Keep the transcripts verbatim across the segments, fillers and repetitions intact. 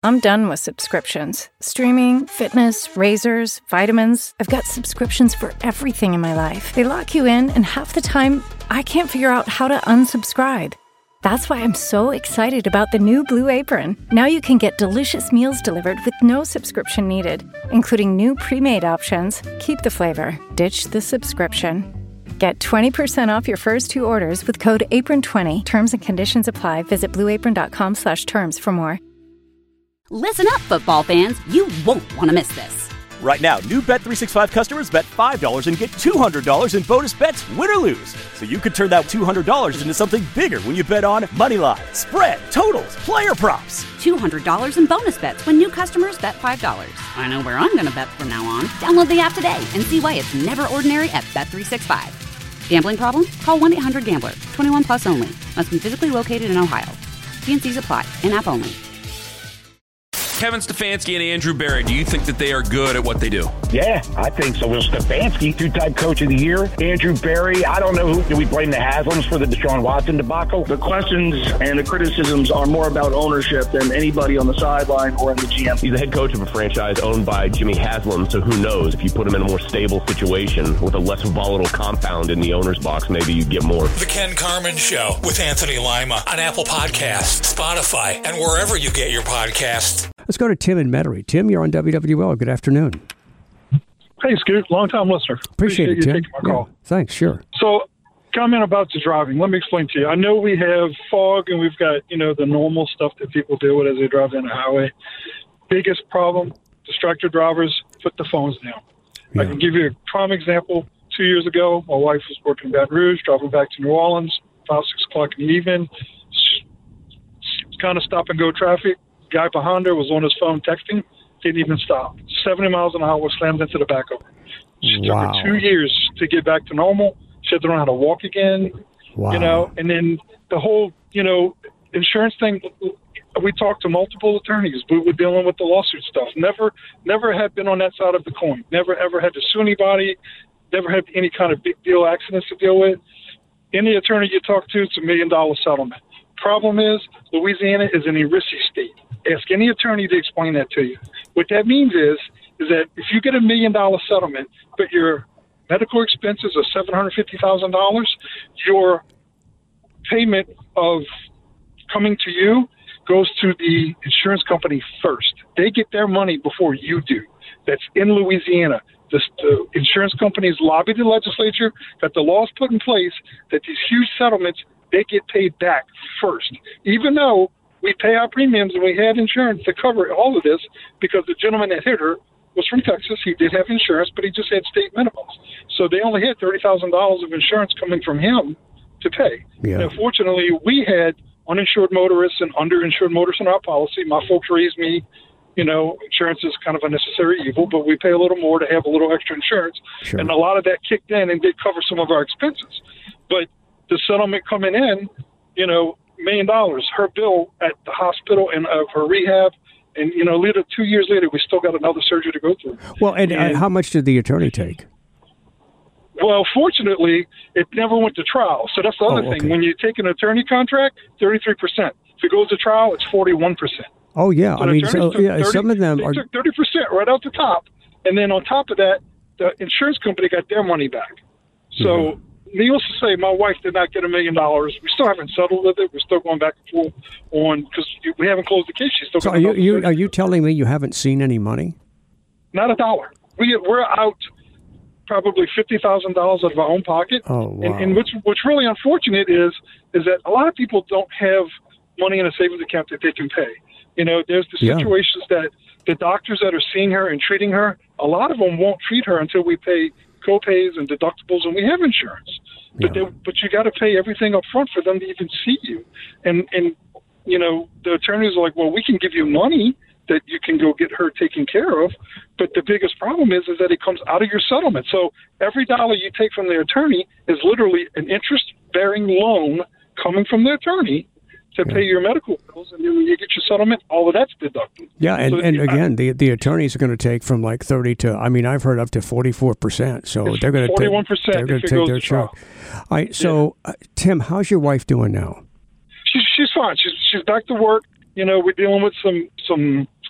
I'm done with subscriptions. Streaming, fitness, razors, vitamins. I've got subscriptions for everything in my life. They lock you in, and half the time, I can't figure out how to unsubscribe. That's why I'm so excited about the new Blue Apron. Now you can get delicious meals delivered with no subscription needed, including new pre-made options. Keep the flavor, ditch the subscription. Get twenty percent off your first two orders with code apron twenty. Terms and conditions apply. Visit blueapron.com slash terms for more. Listen up, football fans. You won't want to miss this. Right now, new Bet three sixty-five customers bet five dollars and get two hundred dollars in bonus bets, win or lose. So you could turn that two hundred dollars into something bigger when you bet on money line, spread, totals, player props. two hundred dollars in bonus bets when new customers bet five dollars. I know where I'm going to bet from now on. Download the app today and see why it's never ordinary at Bet three sixty-five. Gambling problem? Call one eight hundred gambler. twenty-one plus only. Must be physically located in Ohio. T and C's apply. In-app only. Kevin Stefanski and Andrew Berry, do you think that they are good at what they do? Yeah, I think so. Well, Stefanski, two-time coach of the year. Andrew Berry, I don't know who. Do we blame the Haslams for the Deshaun Watson debacle? The questions and the criticisms are more about ownership than anybody on the sideline or in the G M. He's the head coach of a franchise owned by Jimmy Haslam, so who knows? If you put him in a more stable situation with a less volatile compound in the owner's box, maybe you'd get more. The Ken Carman Show with Anthony Lima on Apple Podcasts, Spotify, and wherever you get your podcasts. Let's go to Tim in Metairie. Tim, you're on W W L. Good afternoon. Hey, Scoot. Long-time listener. Appreciate, Appreciate it, you Tim. taking my call. Yeah, thanks, sure. So, comment about the driving. Let me explain to you. I know we have fog and we've got, you know, the normal stuff that people deal with as they drive down the highway. Biggest problem, distracted drivers, put the phones down. Yeah. I can give you a prime example. Two years ago, my wife was working in Baton Rouge, driving back to New Orleans, about six o'clock in the evening. Kind of stop-and-go traffic. Guy behind her was on his phone texting, didn't even stop. seventy miles an hour, slammed into the back of her. She wow. took her two years to get back to normal. She had to learn how to walk again, wow. you know, and then the whole, you know, insurance thing, we talked to multiple attorneys. We were dealing with the lawsuit stuff. Never, never had been on that side of the coin. Never, ever had to sue anybody. Never had any kind of big deal accidents to deal with. Any attorney you talk to, it's a million-dollar settlement. Problem is, Louisiana is an E R I S I state. Ask any attorney to explain that to you. What that means is, is that if you get a million dollar settlement, but your medical expenses are seven hundred fifty thousand dollars, your payment of coming to you goes to the insurance company first. They get their money before you do. That's in Louisiana. The, the insurance companies lobby the legislature, got the laws put in place that these huge settlements, they get paid back first, even though we pay our premiums and we had insurance to cover all of this because the gentleman that hit her was from Texas. He did have insurance, but he just had state minimums. So they only had thirty thousand dollars of insurance coming from him to pay. Yeah. And unfortunately, we had uninsured motorists and underinsured motorists in our policy. My folks raised me, you know, insurance is kind of a necessary evil, but we pay a little more to have a little extra insurance. Sure. And a lot of that kicked in and did cover some of our expenses. But the settlement coming in, you know, million dollars, her bill at the hospital and of her rehab, and you know, later two years later, we still got another surgery to go through. Well, and, and how much did the attorney take? Well, fortunately, it never went to trial. So that's the other oh, okay. thing. When you take an attorney contract, thirty-three percent. If it goes to trial, it's forty-one percent. Oh yeah, so I mean, so yeah, thirty, some of them they are took thirty percent right out the top, and then on top of that, the insurance company got their money back. So. Mm-hmm. Needless to say, my wife did not get a million dollars. We still haven't settled with it. We're still going back and forth on because we haven't closed the case. She's still so got are you, you are you telling me you haven't seen any money? Not a dollar. We we're out probably fifty thousand dollars out of our own pocket. Oh wow! And, and what's what's really unfortunate is is that a lot of people don't have money in a savings account that they can pay. You know, there's the Yeah. situations that the doctors that are seeing her and treating her, a lot of them won't treat her until we pay co-pays and deductibles, and we have insurance. But Yeah. they, but you got to pay everything up front for them to even see you. And and you know, the attorneys are like, well, we can give you money that you can go get her taken care of. But the biggest problem is is that it comes out of your settlement. So every dollar you take from the attorney is literally an interest-bearing loan coming from the attorney to pay your medical bills, and then when you get your settlement, all of that's deducted. Yeah, and, So, and yeah, again, the the attorneys are going to take from like thirty to, I mean, I've heard up to forty-four percent. So It's they're going to take, forty-one percent they're going if to it take goes their to trial. chunk. All right, so uh, Tim, how's your wife doing now? She's she's fine. She's she's back to work. You know, we're dealing with some some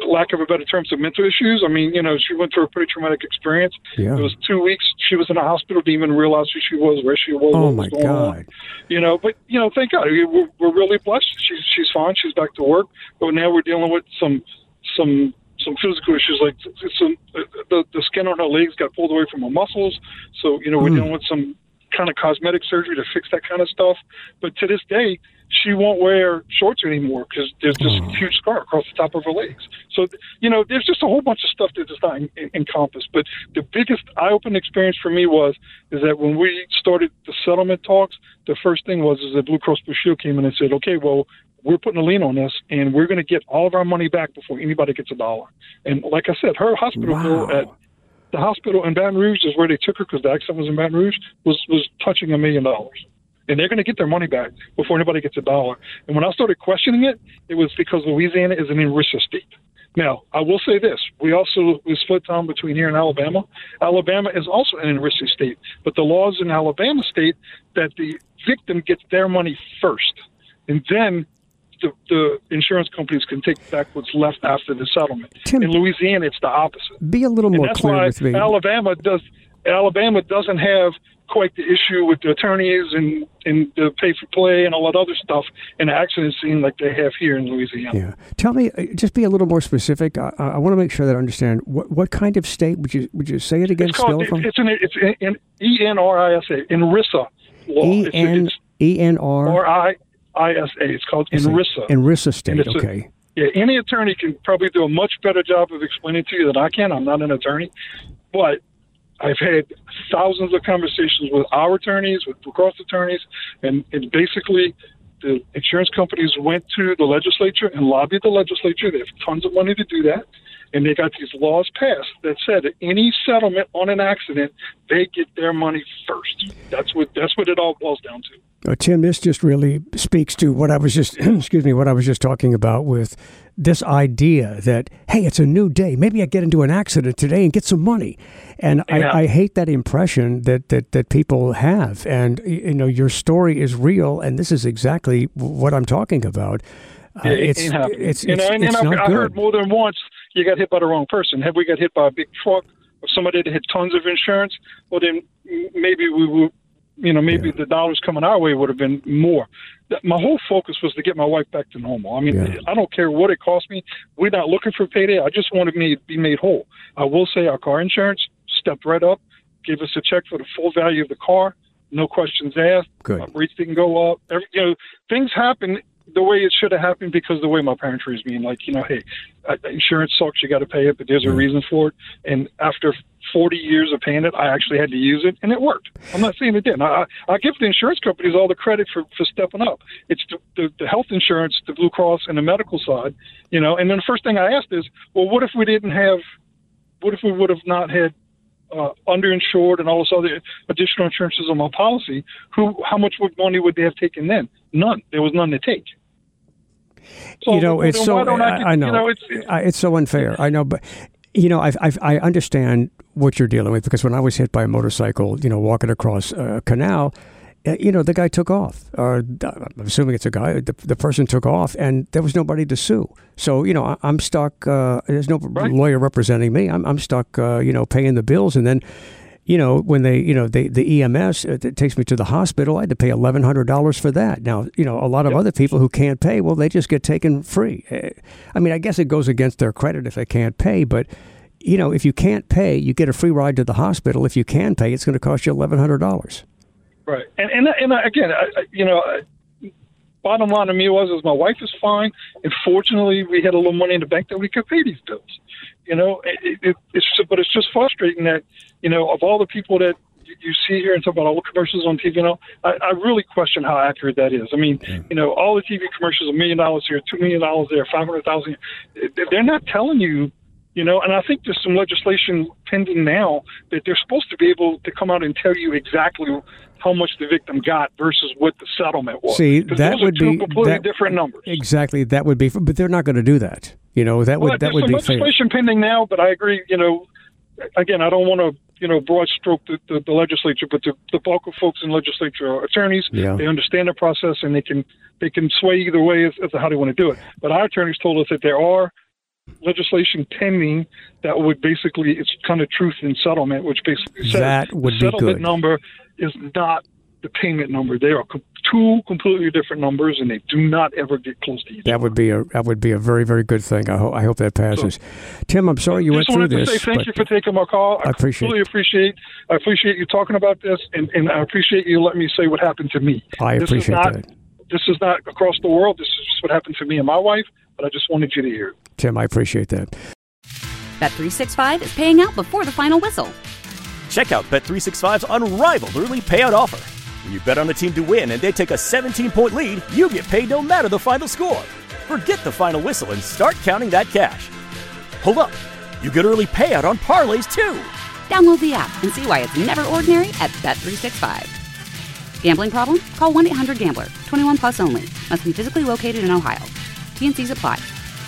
lack of a better term, some mental issues. I mean, you know, she went through a pretty traumatic experience. Yeah. It was two weeks. She was in a hospital, didn't even realize who she was, where she was. Oh, what my was going God. on. You know, but, you know, thank God. We're, we're really blessed. She's, she's fine. She's back to work. But now we're dealing with some some some physical issues, like some, the, the skin on her legs got pulled away from her muscles. So, you know, we're mm. dealing with some kind of cosmetic surgery to fix that kind of stuff. But to this day, she won't wear shorts anymore because there's just oh. a huge scar across the top of her legs. So, you know, there's just a whole bunch of stuff that does not en- encompass. But the biggest eye-opening experience for me was is that when we started the settlement talks, the first thing was is that Blue Cross Blue Shield came in and said, okay, well, we're putting a lien on this, and we're going to get all of our money back before anybody gets a dollar. And like I said, her hospital wow. bill at the hospital in Baton Rouge is where they took her because the accident was in Baton Rouge, was, was touching a million dollars. And they're going to get their money back before anybody gets a dollar. And when I started questioning it, it was because Louisiana is an ERISA state. Now, I will say this. We also we split time between here and Alabama. Alabama is also an ERISA state. But the laws in Alabama state that the victim gets their money first. And then the, the insurance companies can take back what's left after the settlement. Tim, in Louisiana, it's the opposite. Be a little and more that's clear why with me. Alabama does. Alabama doesn't have quite the issue with the attorneys and, and the pay for play and all that other stuff in the accident scene like they have here in Louisiana. Yeah. Tell me, just be a little more specific. I, I want to make sure that I understand. What what kind of state would you would you say it again? It's called, still it's an it's an E N R I S A, ERISA law. E N E N R R I I S A. It's called ERISA. ERISA state. Okay. A, yeah. Any attorney can probably do a much better job of explaining to you than I can. I'm not an attorney, but I've had thousands of conversations with our attorneys, with Blue Cross attorneys, and, and basically the insurance companies went to the legislature and lobbied the legislature. They have tons of money to do that. And they got these laws passed that said that any settlement on an accident, they get their money first. That's what that's what it all boils down to. Uh, Tim, this just really speaks to what I was just excuse me, what I was just talking about with this idea that, hey, it's a new day. Maybe I get into an accident today and get some money. And yeah. I, I hate that impression that, that, that people have. And, you know, your story is real, and this is exactly what I'm talking about. Uh, it, it's, it it's, you it's, know, and, it's and not I, good. I heard more than once you got hit by the wrong person. Have we got hit by a big truck or somebody that had tons of insurance? Well, then maybe we would, you know, maybe yeah. the dollars coming our way would have been more. My whole focus was to get my wife back to normal. I mean, yeah. I don't care what it cost me. We're not looking for payday. I just wanted me to be made whole. I will say our car insurance stepped right up, gave us a check for the full value of the car, no questions asked. Good. My rates didn't go up. Every, you know, things happen the way it should have happened because the way my parents raised me. And like, you know, hey, uh, insurance sucks. You got to pay it, but there's a reason for it. And after forty years of paying it, I actually had to use it, and it worked. I'm not saying it didn't. I, I give the insurance companies all the credit for, for stepping up. It's the, the, the health insurance, the Blue Cross, and the medical side, you know. And then the first thing I asked is, well, what if we didn't have, what if we would have not had uh, underinsured and all this other additional insurances on my policy? Who, how much money would they have taken then? None. There was none to take. So, you know, it's so, I, I, I know, you know it's, it's, it's so unfair. I know, but, you know, I I understand what you're dealing with, because when I was hit by a motorcycle, you know, walking across a canal, you know, the guy took off, or I'm assuming it's a guy, the, the person took off, and there was nobody to sue. So, you know, I, I'm stuck, uh, there's no right. lawyer representing me. I'm, I'm stuck, uh, you know, paying the bills. And then, you know, when they, you know, they, the E M S, it takes me to the hospital, I had to pay eleven hundred dollars for that. Now, you know, a lot of yep. other people who can't pay, well, they just get taken free. I mean, I guess it goes against their credit if they can't pay, but, you know, if you can't pay, you get a free ride to the hospital. If you can pay, it's going to cost you eleven hundred dollars. Right. And, and, and again, I, you know, bottom line to me was, is my wife is fine. And fortunately, we had a little money in the bank that we could pay these bills. You know, it, it, it's but it's just frustrating that, you know, of all the people that you see here and talk about all the commercials on T V, you know, I, I really question how accurate that is. I mean, yeah. you know, all the T V commercials, a million dollars here, two million dollars there, five hundred thousand. They're not telling you, you know, and I think there's some legislation pending now that they're supposed to be able to come out and tell you exactly how much the victim got versus what the settlement was. See, that those would are two be completely that, different numbers. Exactly, that would be, but they're not going to do that. You know, that would well, that would be fair. There's some legislation pending now, but I agree. You know, again, I don't want to, you know, broad stroke the, the, the legislature, but the, the bulk of folks in legislature are attorneys. Yeah. They understand the process, and they can they can sway either way as, as to how they want to do it. But our attorneys told us that there are legislation pending that would basically, it's kind of truth in settlement, which basically says that would the be settlement good. number is not the payment number. They are co- two completely different numbers, and they do not ever get close to each other. That would be a that would be a very, very good thing. I hope I hope that passes. So, Tim, I'm sorry you went through this. I just wanted to say thank you for taking my call. I, I appreciate really appreciate I appreciate you talking about this, and, and I appreciate you letting me say what happened to me. I this appreciate is not, that. This is not across the world. This is just what happened to me and my wife, but I just wanted you to hear it. Tim, I appreciate that. Bet three sixty-five is paying out before the final whistle. Check out Bet three sixty-five's unrivaled early payout offer. When you bet on a team to win and they take a seventeen-point lead, you get paid no matter the final score. Forget the final whistle and start counting that cash. Hold up. You get early payout on parlays, too. Download the app and see why it's never ordinary at Bet three sixty-five. Gambling problem? Call one eight hundred gambler. twenty-one plus only. Must be physically located in Ohio. T and C's apply.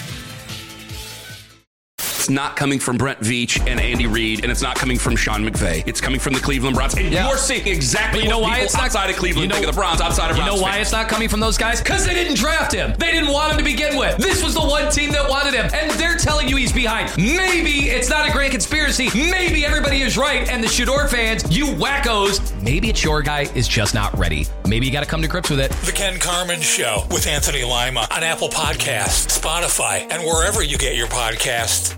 It's not coming from Brent Veach and Andy Reid, and it's not coming from Sean McVay. It's coming from the Cleveland Browns. And yeah. you're seeing exactly you know what why people it's not, outside of Cleveland you know, think of the Browns, outside of You Browns know why fans. it's not coming from those guys? Because they didn't draft him. They didn't want him to begin with. This was the one team that wanted him, and they're telling you he's behind. Maybe it's not a great conspiracy. Maybe everybody is right, and the Shador fans, you wackos, maybe it's your guy is just not ready. Maybe you got to come to grips with it. The Ken Carman Show with Anthony Lima on Apple Podcasts, Spotify, and wherever you get your podcasts.